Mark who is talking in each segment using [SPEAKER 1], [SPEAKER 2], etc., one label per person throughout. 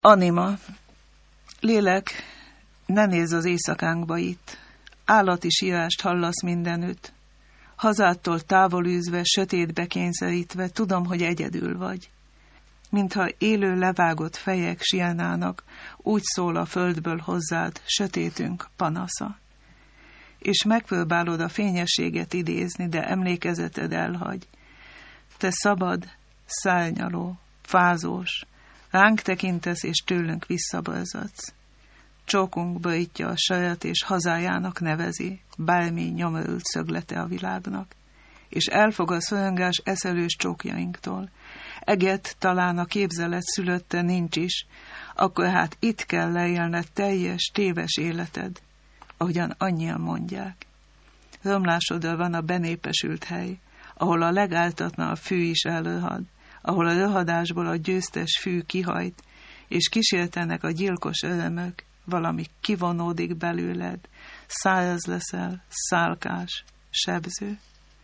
[SPEAKER 1] Anima. Lélek, ne nézz az éjszakánkba itt. Állati sírást hallasz mindenütt. Hazától távol űzve, sötétbe kényszerítve, tudom, hogy egyedül vagy. Mintha élő levágott fejek sielnának, úgy szól a földből hozzád sötétünk panasza. És megpróbálod a fényességet idézni, de emlékezeted elhagy. Te szabad, szárnyaló, fázós, ránk tekintesz és tőlünk visszaborzadsz. Csókunk borítja a saját és hazájának nevezi, bármi nyomorult szöglete a világnak, és elfog a szorongás eszelős csókjainktól. Eget talán a képzelet szülötte nincs is, akkor hát itt kell leélned teljes, téves életed, ahogyan annyian mondják. Romlásodra van a benépesült hely, ahol a legáltatlan fű is elrohad, ahol a rohadásból a győztes fű kihajt, és kísértenek a gyilkos örömök, valami kivonódik belőled, száraz leszel, szálkás, sebző.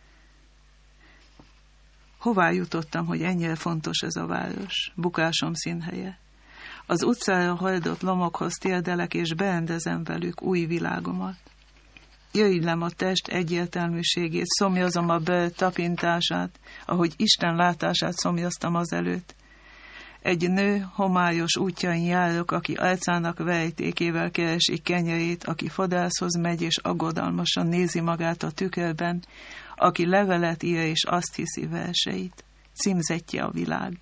[SPEAKER 1] Hová jutottam, hogy ennyire fontos ez a város, bukásom színhelye? Az utcára hordott lomokhoz térdelek, és berendezem velük új világomat. Jöjjlem a test egyértelműségét, szomjazom a bőr tapintását, ahogy Isten látását szomjaztam azelőtt. Egy nő homályos útjain járok, aki arcának vejtékével keresi kenyerét, aki fodászhoz megy és aggodalmasan nézi magát a tükörben, aki levelet ír és azt hiszi verseit. Címzettje a világ.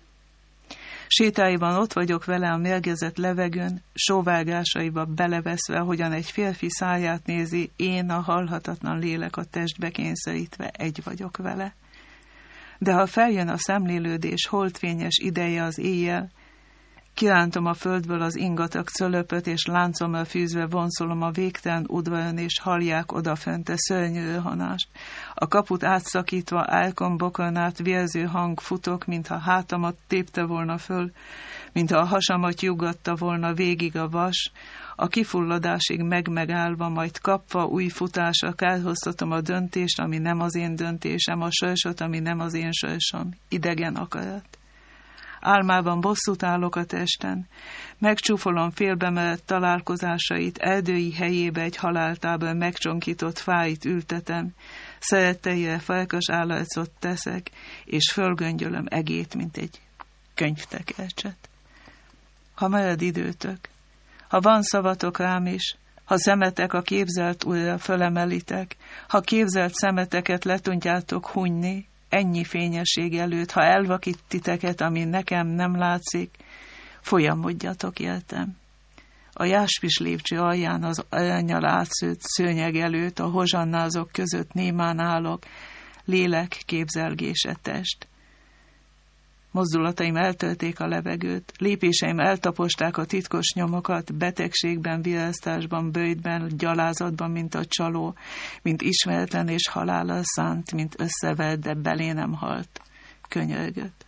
[SPEAKER 1] Sétáiban ott vagyok vele a mérgezett levegőn, sóvárgásaiba beleveszve, hogyan egy férfi száját nézi, én a halhatatlan lélek a testbe kényszerítve egy vagyok vele. De ha feljön a szemlélődés holdfényes ideje az éjjel, kirántom a földből az ingatag cölöpöt, és láncomra fűzve vonszolom a végtelen udvaron, és hallják odafönte szörnyű rohanást. A kaput átszakítva álkom bokornát vérző hang futok, mintha hátamat tépte volna föl, mintha a hasamat nyugatta volna végig a vas, a kifulladásig megmegállva, majd kapva új futásra kárhoztatom a döntést, ami nem az én döntésem, a sorsot, ami nem az én sorsom, idegen akarat. Álmában bosszút állok a testen, megcsúfolom félbemerett találkozásait, erdői helyébe egy haláltábor megcsonkított fáit ültetem, szeretteire farkas állarcot teszek, és fölgöngyölöm egét, mint egy könyvtekercset. Ha marad időtök, ha van szavatok rám is, ha szemetek a képzelt újra fölemelitek, ha képzelt szemeteket letuntjátok hunyni, ennyi fényesség előtt, ha elvakít titeket, ami nekem nem látszik, folyamodjatok értem. A jáspis lépcső alján az arannyal átszőtt szőnyeg előtt, a hozsannázok között némán állok, lélek képzelgése test. Mozdulataim eltölték a levegőt, lépéseim eltaposták a titkos nyomokat, betegségben, virasztásban, bőjtben, gyalázatban, mint a csaló, mint ismeretlen és halállal szánt, mint összevert, de belé nem halt. Könyörgött.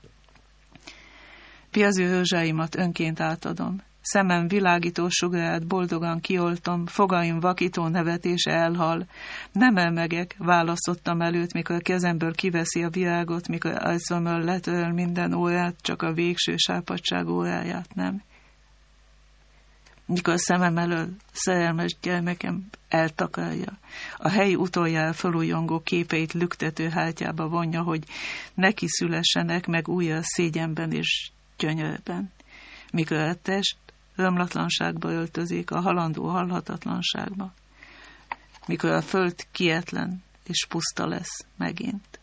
[SPEAKER 1] Piaző rózsáimat önként átadom. Szemem világító sugarát boldogan kioltom, fogaim vakító nevetése elhal. Nem elmegek, választottam előtt, mikor kezemből kiveszi a virágot, mikor arcomról letöröl minden órát, csak a végső sápadság óráját nem. Mikor szemem elől szerelmes gyermekem eltakarja, a hely utoljára felújongó képeit lüktető hátjába vonja, hogy neki szülessenek meg újra szégyenben és gyönyörben. Mikor a test romlatlanságba öltözik, a halandó halhatatlanságba, mikor a föld kietlen és puszta lesz megint.